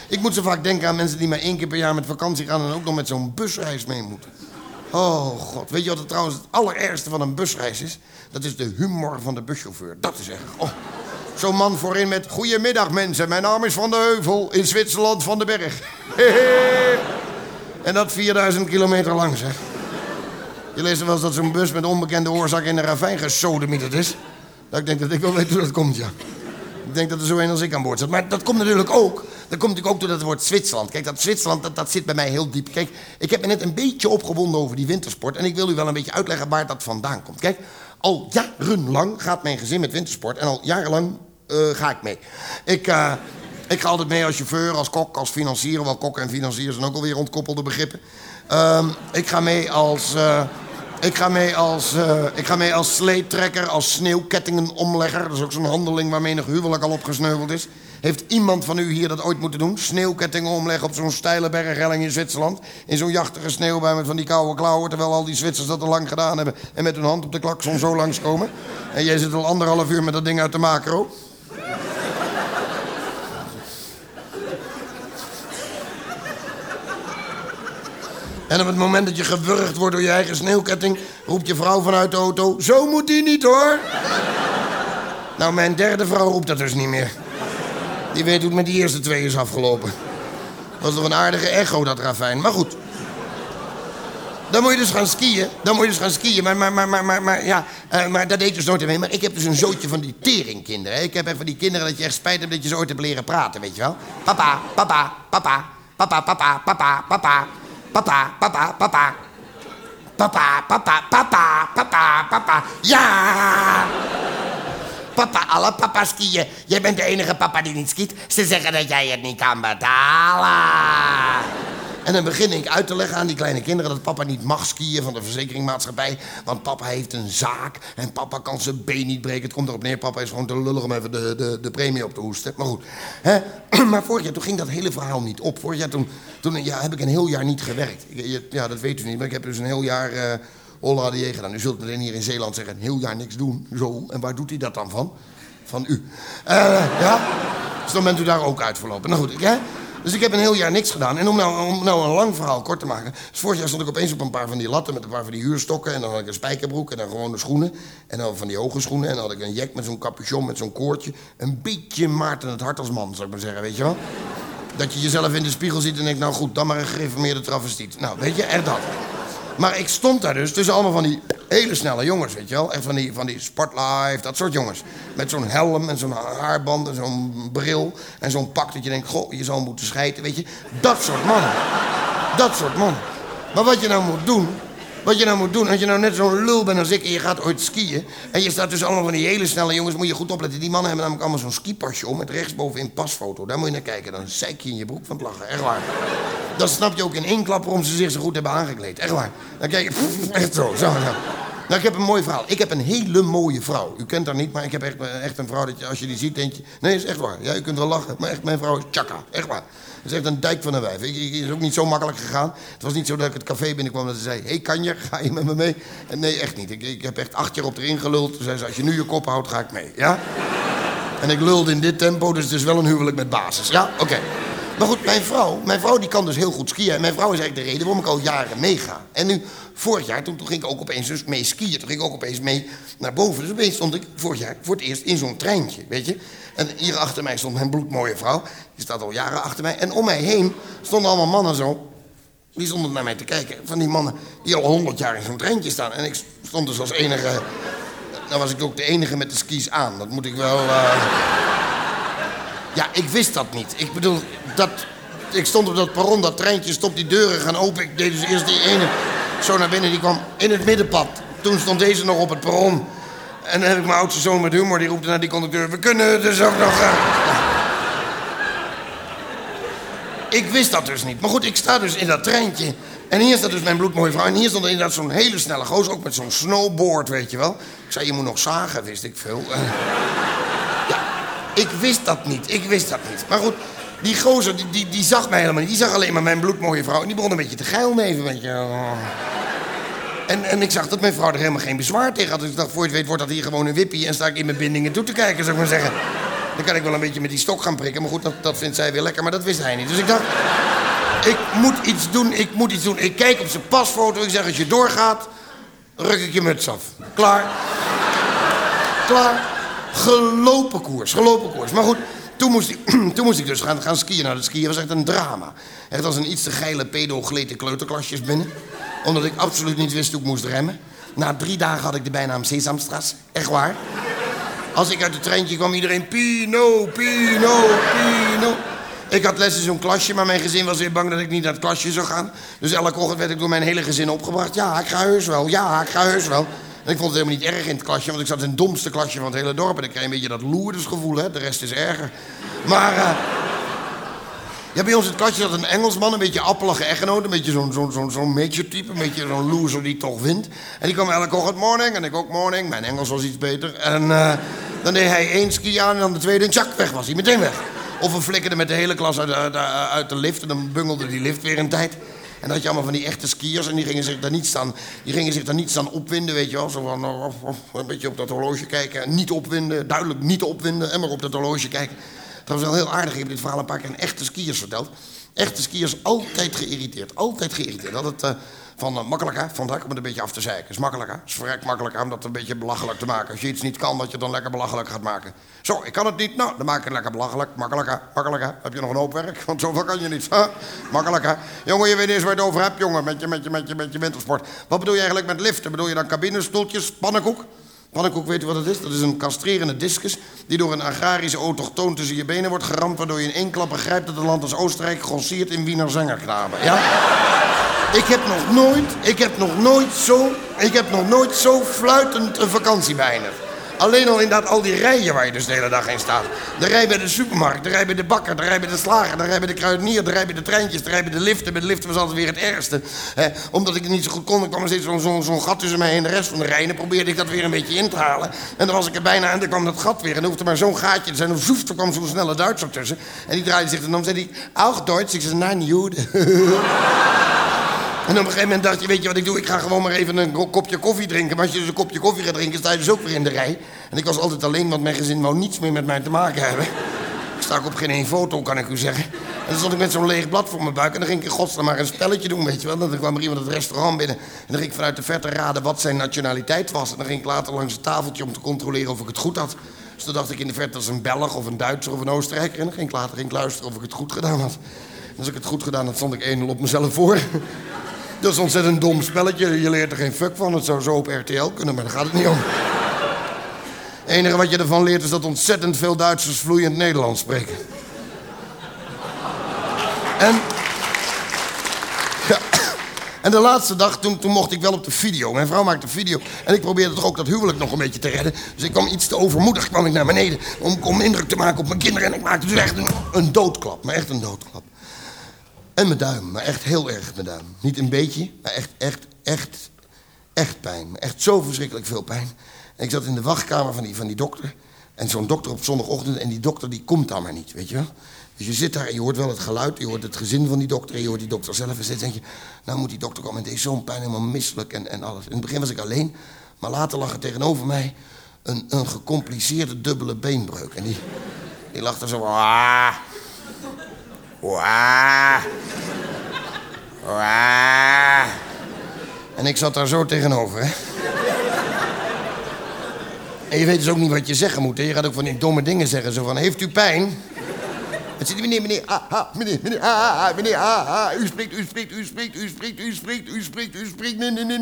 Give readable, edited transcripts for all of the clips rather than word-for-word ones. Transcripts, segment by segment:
Ik moet zo vaak denken aan mensen die maar 1 keer per jaar met vakantie gaan... en ook nog met zo'n busreis mee moeten. Oh, god. Weet je wat het trouwens het allerergste van een busreis is? Dat is de humor van de buschauffeur. Dat is echt... Oh. Zo'n man voorin met... Goedemiddag, mensen. Mijn naam is Van de Heuvel. In Zwitserland van de Berg. En dat 4000 kilometer lang, zeg. Je leest wel eens dat zo'n bus met onbekende oorzaak in een ravijn gesodemieterd is. Dat ik denk dat ik wel weet hoe dat komt, ja. Ik denk dat er zo een als ik aan boord zit. Maar dat komt natuurlijk ook... Dat komt natuurlijk ook door dat woord Zwitserland. Kijk, dat Zwitserland, dat zit bij mij heel diep. Kijk, ik heb me net een beetje opgewonden over die wintersport... en ik wil u wel een beetje uitleggen waar dat vandaan komt. Kijk, al jarenlang gaat mijn gezin met wintersport... en al jarenlang ga ik mee. Ik ga altijd mee als chauffeur, als kok, als financier... wel kok en financier zijn ook alweer ontkoppelde begrippen. Ik ga mee als sleeptrekker, als sneeuwkettingenomlegger. Dat is ook zo'n handeling waar menig huwelijk al opgesneuveld is. Heeft iemand van u hier dat ooit moeten doen? Sneeuwkettingen omleggen op zo'n steile berghelling in Zwitserland? In zo'n jachtige sneeuwbui met van die koude klauwen... terwijl al die Zwitsers dat al lang gedaan hebben... en met hun hand op de klakson zo langskomen. En jij zit al 1,5 uur met dat ding uit de macro. En op het moment dat je gewurgd wordt door je eigen sneeuwketting... roept je vrouw vanuit de auto... Zo moet die niet, hoor! Nou, mijn derde vrouw roept dat dus niet meer. Die weet hoe het met die eerste 2 is afgelopen. Dat was toch een aardige echo, dat ravijn. Maar goed. Dan moet je dus gaan skiën. Maar dat deed dus nooit mee. Maar ik heb dus een zootje van die teringkinderen. Ik heb even van die kinderen dat je echt spijt hebt... dat je ze ooit hebt leren praten, weet je wel? Papa, papa, papa. Papa, papa, papa, papa. Papa, papa, papa. Papa, papa, papa, papa, papa. Ja! Papa, alle papa skiën. Jij bent de enige papa die niet skiet. Ze zeggen dat jij het niet kan betalen. En dan begin ik uit te leggen aan die kleine kinderen... dat papa niet mag skiën van de verzekeringmaatschappij. Want papa heeft een zaak en papa kan zijn been niet breken. Het komt erop neer, papa is gewoon te lullig om even de premie op te hoesten. Maar goed. Hè? Maar vorig jaar toen ging dat hele verhaal niet op. Vorig jaar toen heb ik een heel jaar niet gewerkt. Ja, dat weet u niet, maar ik heb dus een heel jaar... Holla de gedaan. U zult meteen hier in Zeeland zeggen... een heel jaar niks doen. Zo. En waar doet hij dat dan van? Van u. Ja? Dus dan bent u daar ook uit verlopen. Nou goed, dus ik heb een heel jaar niks gedaan. En om nou een lang verhaal kort te maken... Dus vorig jaar stond ik opeens op een paar van die latten... met een paar van die huurstokken. En dan had ik een spijkerbroek en dan gewone schoenen. En dan van die hoge schoenen. En dan had ik een jack met zo'n capuchon, met zo'n koordje. Een beetje Maarten het Hart als man, zou ik maar zeggen. Weet je wel? Dat je jezelf in de spiegel ziet en denkt... nou goed, dan maar een gereformeerde travestiet. Nou, weet je, echt dat. Maar ik stond daar dus tussen allemaal van die hele snelle jongens, weet je wel. Echt van die Sportlife, dat soort jongens. Met zo'n helm en zo'n haarband en zo'n bril. En zo'n pak dat je denkt, goh, je zou moeten schijten, weet je. Dat soort mannen. Dat soort mannen. Maar wat je nou moet doen... als je nou net zo'n lul bent als ik en je gaat ooit skiën... en je staat tussen allemaal van die hele snelle jongens... moet je goed opletten. Die mannen hebben namelijk allemaal zo'n skipasje om... met rechtsbovenin pasfoto. Daar moet je naar kijken. Dan zeik je in je broek van het lachen. Echt waar. Dan snap je ook in 1 klap waarom ze zich zo goed hebben aangekleed. Echt waar. Dan kijk je... echt zo. Nou, ik heb een mooi verhaal. Ik heb een hele mooie vrouw. U kent haar niet, maar ik heb echt een vrouw... dat je, als je die ziet, denk je... Nee, is echt waar. Ja, u kunt wel lachen, maar echt, mijn vrouw is tjaka. Echt waar. Dat is echt een dijk van een wijf. Is ook niet zo makkelijk gegaan. Het was niet zo dat ik het café binnenkwam dat ze zei... Hé, Kanje, ga je met me mee? En nee, echt niet. Ik heb echt 8 jaar op erin geluld. Toen zei ze, als je nu je kop houdt, ga ik mee. Ja? En ik lulde in dit tempo, dus het is wel een huwelijk met basis. Ja? Oké. Maar goed, mijn vrouw die kan dus heel goed skiën. En mijn vrouw is eigenlijk de reden waarom ik al jaren meega. En nu, vorig jaar, toen ging ik ook opeens dus mee skiën. Toen ging ik ook opeens mee naar boven. Dus opeens stond ik vorig jaar voor het eerst in zo'n treintje, weet je. En hier achter mij stond mijn bloedmooie vrouw. Die staat al jaren achter mij. En om mij heen stonden allemaal mannen zo. Die stonden naar mij te kijken. Van die mannen die al 100 jaar in zo'n treintje staan. En ik stond dus als enige... Nou was ik ook de enige met de skis aan. Dat moet ik wel... Ja, ik wist dat niet. Ik bedoel, ik stond op dat perron, dat treintje stopt, die deuren gaan open. Ik deed dus eerst die ene zo naar binnen, die kwam in het middenpad. Toen stond deze nog op het perron. En dan heb ik mijn oudste zoon met humor, die roepte naar die conducteur... We kunnen dus ook nog... Ik wist dat dus niet. Maar goed, ik sta dus in dat treintje. En hier staat dus mijn bloedmooie vrouw. En hier stond inderdaad zo'n hele snelle gozer, ook met zo'n snowboard, weet je wel. Ik zei, je moet nog zagen, wist ik veel. Ik wist dat niet. Maar goed, die gozer, die zag mij helemaal niet. Die zag alleen maar mijn bloedmooie vrouw. En die begon een beetje te geilneven, weet je. En ik zag dat mijn vrouw er helemaal geen bezwaar tegen had. Dus ik dacht, voor je het weet wordt dat hier gewoon een wippie... en sta ik in mijn bindingen toe te kijken, zou ik maar zeggen. Dan kan ik wel een beetje met die stok gaan prikken. Maar goed, dat vindt zij weer lekker. Maar dat wist hij niet. Dus ik dacht, ik moet iets doen. Ik kijk op zijn pasfoto. Ik zeg, als je doorgaat, ruk ik je muts af. Klaar. Gelopen koers. Maar goed, toen moest ik dus gaan skiën. Nou, dat skiën was echt een drama. Echt als een iets te geile pedo gleed de kleuterklasjes binnen. Omdat ik absoluut niet wist hoe ik moest remmen. Na 3 dagen had ik de bijnaam Sesamstraat. Echt waar. Als ik uit het treintje kwam, iedereen Pino. Ik had les in zo'n klasje, maar mijn gezin was weer bang dat ik niet naar het klasje zou gaan. Dus elke ochtend werd ik door mijn hele gezin opgebracht. Ja, ik ga heus wel. En ik vond het helemaal niet erg in het klasje, want ik zat in het domste klasje van het hele dorp. En ik kreeg een beetje dat loerdersgevoel, hè. De rest is erger. Maar, ja, bij ons in het klasje zat een Engelsman, een beetje appelige echtgenoot. Een beetje zo'n major-type, een beetje zo'n loser die toch wint. En die kwam elke ochtend morning en ik ook morning. Mijn Engels was iets beter. En dan deed hij 1 ski aan en dan de tweede en tjak, weg was hij, meteen weg. Of we flikkerden met de hele klas uit de lift en dan bungelde die lift weer een tijd. En dan had je allemaal van die echte skiers en die gingen zich daar niet staan opwinden, weet je wel. Zo van, een beetje op dat horloge kijken, niet opwinden, duidelijk niet opwinden en maar op dat horloge kijken. Dat was wel heel aardig, ik heb dit verhaal een paar keer aan echte skiers verteld. Echte skiers altijd geïrriteerd. Altijd makkelijk hè, vandaag om het een beetje af te zeiken. Is makkelijk hè, is vrek makkelijk hè, om dat een beetje belachelijk te maken. Als je iets niet kan, dat je het dan lekker belachelijk gaat maken. Zo, ik kan het niet, nou, dan maak ik het lekker belachelijk. Makkelijk hè. Heb je nog een hoop werk? Want zoveel kan je niet. Huh? Makkelijk hè. Jongen, je weet niet eens waar je het over hebt, jongen, met je wintersport. Wat bedoel je eigenlijk met liften? Bedoel je dan cabinestoeltjes, pannenkoek? Pannenkoek, weet u wat het is? Dat is een castrerende discus die door een agrarische autochtoon tussen je benen wordt geramd, waardoor je in 1 klap begrijpt dat het land als Oostenrijk grosseert in Wiener Zengerknaben. Ja? Ik heb nog nooit zo fluitend een vakantie beëindigd. Alleen al inderdaad al die rijen waar je dus de hele dag in staat. De rij bij de supermarkt, de rij bij de bakker, de rij bij de slager, de rij bij de kruidenier, de rij bij de treintjes, de rij bij de liften. Bij de liften was altijd weer het ergste. Omdat ik het niet zo goed kon, kwam er steeds zo'n gat tussen mij en de rest van de rij. En dan probeerde ik dat weer een beetje in te halen. En dan was ik er bijna en dan kwam dat gat weer. En dan hoefde maar zo'n gaatje te zijn. En zoef, er kwam zo'n snelle Duitser tussen. En die draaide zich en dan zei hij, auch Duits. Ik zei, nein, Jude. En op een gegeven moment dacht je, weet je wat ik doe? Ik ga gewoon maar even een kopje koffie drinken. Maar als je dus een kopje koffie gaat drinken, sta je dus ook weer in de rij. En ik was altijd alleen, want mijn gezin wou niets meer met mij te maken hebben. Ik sta ook op geen 1 foto, kan ik u zeggen. En dan stond ik met zo'n leeg blad voor mijn buik. En dan ging ik in godsnaam maar een spelletje doen, weet je wel. Dan kwam er iemand het restaurant binnen. En dan ging ik vanuit de verte raden wat zijn nationaliteit was. En dan ging ik later langs het tafeltje om te controleren of ik het goed had. Dus dan dacht ik in de verte als een Belg of een Duitser of een Oostenrijker. En dan ging ik later luisteren of ik het goed gedaan had. En als ik het goed gedaan had, stond ik 1-0 op mezelf voor. Dat is een ontzettend dom spelletje. Je leert er geen fuck van. Het zou zo op RTL kunnen, maar daar gaat het niet om. Het enige wat je ervan leert is dat ontzettend veel Duitsers vloeiend Nederlands spreken. En de laatste dag, toen mocht ik wel op de video. Mijn vrouw maakte video. En ik probeerde toch ook dat huwelijk nog een beetje te redden. Dus ik kwam iets te overmoedig naar beneden. Om indruk te maken op mijn kinderen. En ik maakte dus echt een doodklap. Maar echt een doodklap. En mijn duim, maar echt heel erg mijn duim. Niet een beetje, maar echt pijn. Echt zo verschrikkelijk veel pijn. En ik zat in de wachtkamer van die dokter. En zo'n dokter op zondagochtend. En die dokter die komt dan maar niet, weet je wel. Dus je zit daar en je hoort wel het geluid. Je hoort het gezin van die dokter. En je hoort die dokter zelf. En steeds denk je, nou moet die dokter komen. En deze zo'n pijn, helemaal misselijk en alles. In het begin was ik alleen. Maar later lag er tegenover mij een gecompliceerde dubbele beenbreuk. En die lag er zo... En ik zat daar zo tegenover, hè. En je weet dus ook niet wat je zeggen moet, hè. Je gaat ook van die domme dingen zeggen, zo van, heeft u pijn? Dan zit hij, meneer, u spreekt,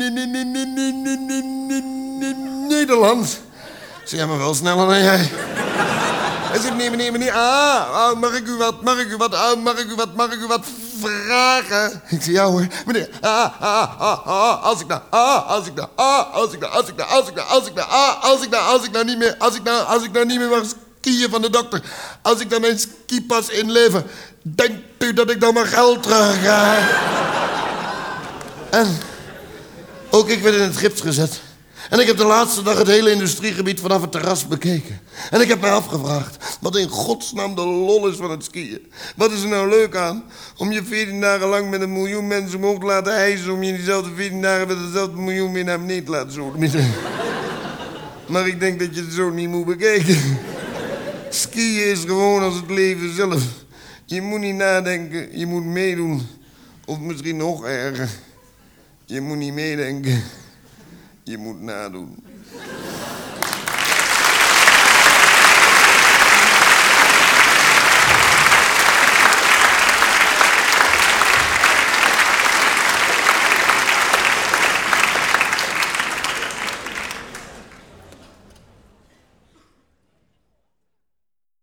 Nederlands. Ik zeg, ja, maar wel sneller dan jij. Hij zegt, meneer, mag ik u wat vragen? Ik zeg, ja hoor, meneer, als ik nou niet meer mag skiën van de dokter, als ik dan mijn skipas inlever, denkt u dat ik dan mijn geld terug krijg? En ook ik werd in het gips gezet. En ik heb de laatste dag het hele industriegebied vanaf het terras bekeken. En ik heb mij afgevraagd wat in godsnaam de lol is van het skiën. Wat is er nou leuk aan? Om je 14 dagen lang met 1 miljoen mensen omhoog te laten hijsen, om je diezelfde 14 dagen met dezelfde miljoen weer naar beneden te laten zoeken. Maar ik denk dat je het zo niet moet bekijken. Skiën is gewoon als het leven zelf. Je moet niet nadenken, je moet meedoen. Of misschien nog erger. Je moet niet meedenken, je moet nadoen.